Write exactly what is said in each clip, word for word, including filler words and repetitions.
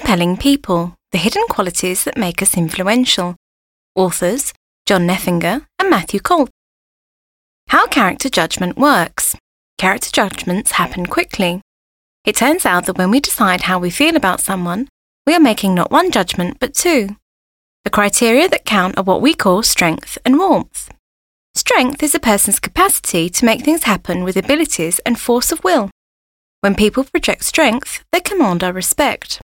Compelling people, the hidden qualities that make us influential. Authors, John Neffinger and Matthew Colt. How character judgment works. Character judgments happen quickly. It turns out that when we decide how we feel about someone, we are making not one judgment but two. The criteria that count are what we call strength and warmth. Strength is a person's capacity to make things happen with abilities and force of will. When people project strength, they command our respect.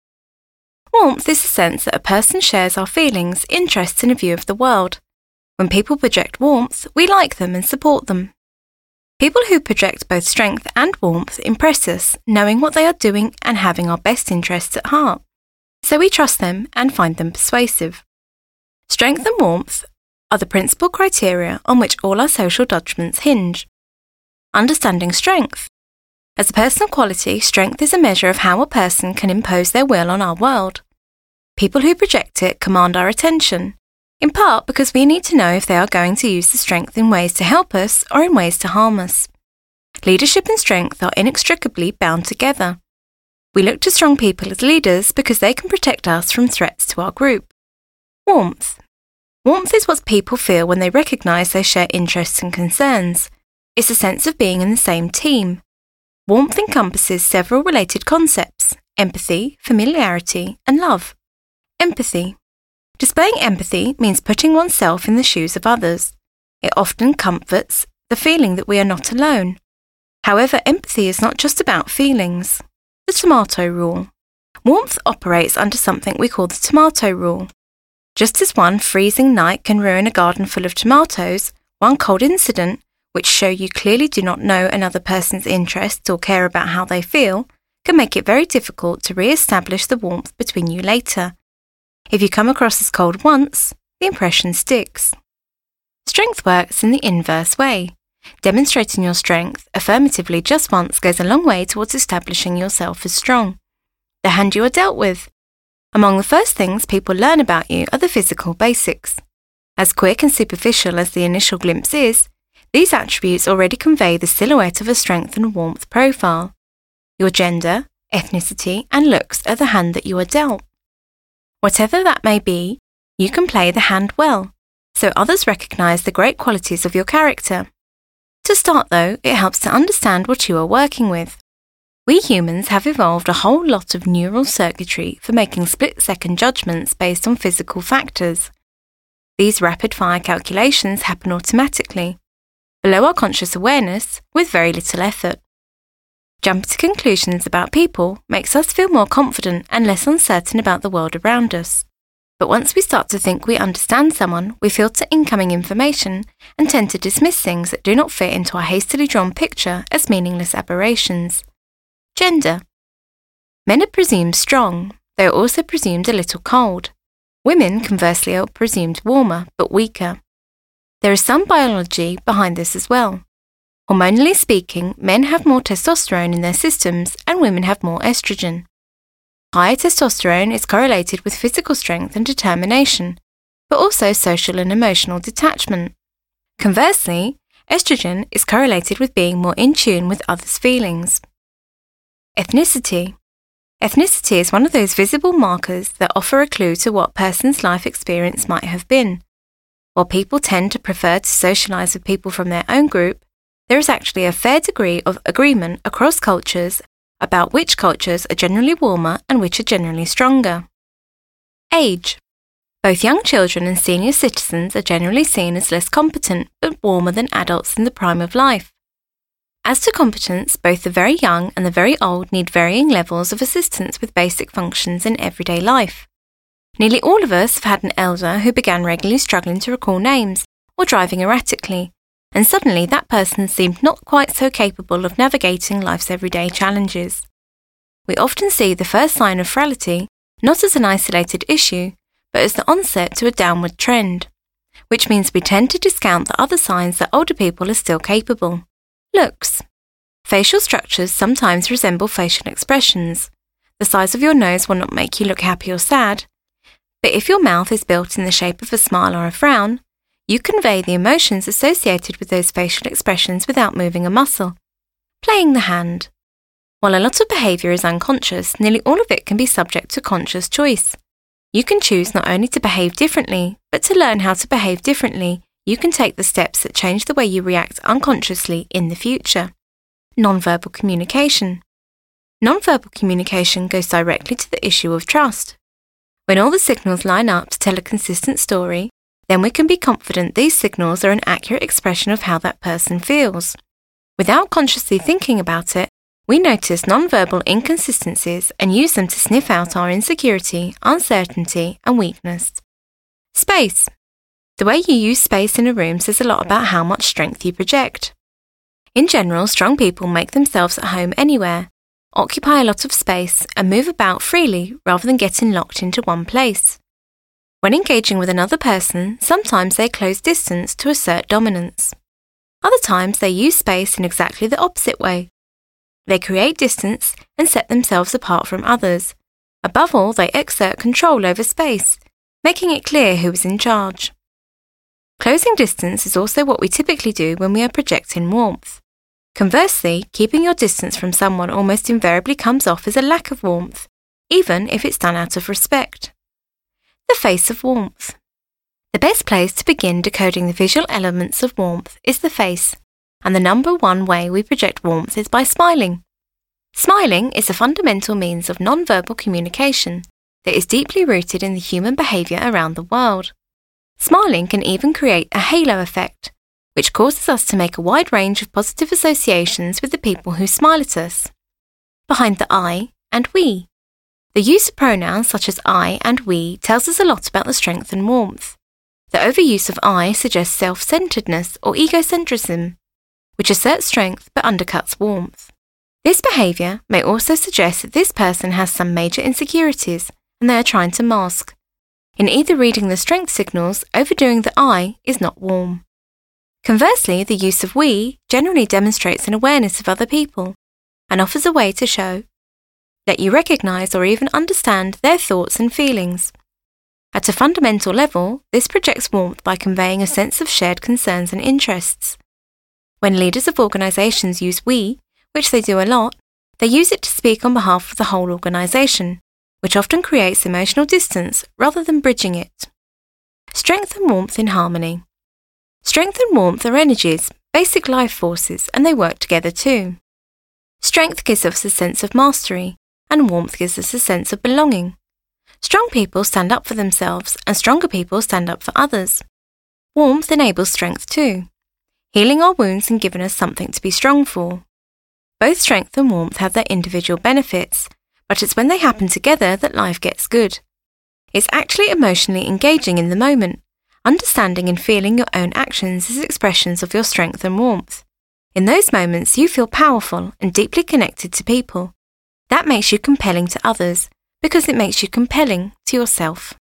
Warmth is the sense that a person shares our feelings, interests and a view of the world. When people project warmth, we like them and support them. People who project both strength and warmth impress us, knowing what they are doing and having our best interests at heart. So we trust them and find them persuasive. Strength and warmth are the principal criteria on which all our social judgments hinge. Understanding strength. As a personal quality, strength is a measure of how a person can impose their will on our world. People who project it command our attention, in part because we need to know if they are going to use the strength in ways to help us or in ways to harm us. Leadership and strength are inextricably bound together. We look to strong people as leaders because they can protect us from threats to our group. Warmth. Warmth is what people feel when they recognise they share interests and concerns. It's a sense of being in the same team. Warmth encompasses several related concepts: empathy, familiarity, and love. Empathy. Displaying empathy means putting oneself in the shoes of others. It often comforts the feeling that we are not alone. However, empathy is not just about feelings. The tomato rule. Warmth operates under something we call the tomato rule. Just as one freezing night can ruin a garden full of tomatoes, one cold incident, which show you clearly do not know another person's interests or care about how they feel, can make it very difficult to re-establish the warmth between you later. If you come across as cold once, the impression sticks. Strength works in the inverse way. Demonstrating your strength affirmatively just once goes a long way towards establishing yourself as strong. The hand you are dealt with. Among the first things people learn about you are the physical basics. As quick and superficial as the initial glimpse is, these attributes already convey the silhouette of a strength and warmth profile. Your gender, ethnicity, and looks are the hand that you are dealt. Whatever that may be, you can play the hand well, so others recognise the great qualities of your character. To start though, it helps to understand what you are working with. We humans have evolved a whole lot of neural circuitry for making split-second judgments based on physical factors. These rapid-fire calculations happen automatically, below our conscious awareness, with very little effort. Jumping to conclusions about people makes us feel more confident and less uncertain about the world around us. But once we start to think we understand someone, we filter incoming information and tend to dismiss things that do not fit into our hastily drawn picture as meaningless aberrations. Gender. Men are presumed strong. They are also presumed a little cold. Women, conversely, are presumed warmer, but weaker. There is some biology behind this as well. Hormonally speaking, men have more testosterone in their systems and women have more estrogen. Higher testosterone is correlated with physical strength and determination, but also social and emotional detachment. Conversely, estrogen is correlated with being more in tune with others' feelings. Ethnicity. Ethnicity is one of those visible markers that offer a clue to what a person's life experience might have been. While people tend to prefer to socialise with people from their own group, there is actually a fair degree of agreement across cultures about which cultures are generally warmer and which are generally stronger. Age. Both young children and senior citizens are generally seen as less competent but warmer than adults in the prime of life. As to competence, both the very young and the very old need varying levels of assistance with basic functions in everyday life. Nearly all of us have had an elder who began regularly struggling to recall names or driving erratically, and suddenly that person seemed not quite so capable of navigating life's everyday challenges. We often see the first sign of frailty not as an isolated issue, but as the onset to a downward trend, which means we tend to discount the other signs that older people are still capable. Looks. Facial structures sometimes resemble facial expressions. The size of your nose will not make you look happy or sad, but if your mouth is built in the shape of a smile or a frown, you convey the emotions associated with those facial expressions without moving a muscle. Playing the hand. While a lot of behaviour is unconscious, nearly all of it can be subject to conscious choice. You can choose not only to behave differently, but to learn how to behave differently, you can take the steps that change the way you react unconsciously in the future. Non-verbal communication. Non-verbal communication goes directly to the issue of trust. When all the signals line up to tell a consistent story, then we can be confident these signals are an accurate expression of how that person feels. Without consciously thinking about it, we notice non-verbal inconsistencies and use them to sniff out our insecurity, uncertainty, and weakness. Space. The way you use space in a room says a lot about how much strength you project. In general, strong people make themselves at home anywhere, occupy a lot of space, and move about freely rather than getting locked into one place. When engaging with another person, sometimes they close distance to assert dominance. Other times they use space in exactly the opposite way. They create distance and set themselves apart from others. Above all, they exert control over space, making it clear who is in charge. Closing distance is also what we typically do when we are projecting warmth. Conversely, keeping your distance from someone almost invariably comes off as a lack of warmth, even if it's done out of respect. The face of warmth. The best place to begin decoding the visual elements of warmth is the face, and the number one way we project warmth is by smiling. Smiling is a fundamental means of non-verbal communication that is deeply rooted in the human behaviour around the world. Smiling can even create a halo effect, which causes us to make a wide range of positive associations with the people who smile at us. Behind the I and we. The use of pronouns such as I and we tells us a lot about the strength and warmth. The overuse of I suggests self-centeredness or egocentrism, which asserts strength but undercuts warmth. This behaviour may also suggest that this person has some major insecurities and they are trying to mask. In either reading the strength signals, overdoing the I is not warm. Conversely, the use of we generally demonstrates an awareness of other people and offers a way to show that you recognise or even understand their thoughts and feelings. At a fundamental level, this projects warmth by conveying a sense of shared concerns and interests. When leaders of organisations use we, which they do a lot, they use it to speak on behalf of the whole organisation, which often creates emotional distance rather than bridging it. Strength and warmth in harmony. Strength and warmth are energies, basic life forces, and they work together too. Strength gives us a sense of mastery, and warmth gives us a sense of belonging. Strong people stand up for themselves, and stronger people stand up for others. Warmth enables strength too, healing our wounds and giving us something to be strong for. Both strength and warmth have their individual benefits, but it's when they happen together that life gets good. It's actually emotionally engaging in the moment. Understanding and feeling your own actions is expressions of your strength and warmth. In those moments, you feel powerful and deeply connected to people. That makes you compelling to others, because it makes you compelling to yourself.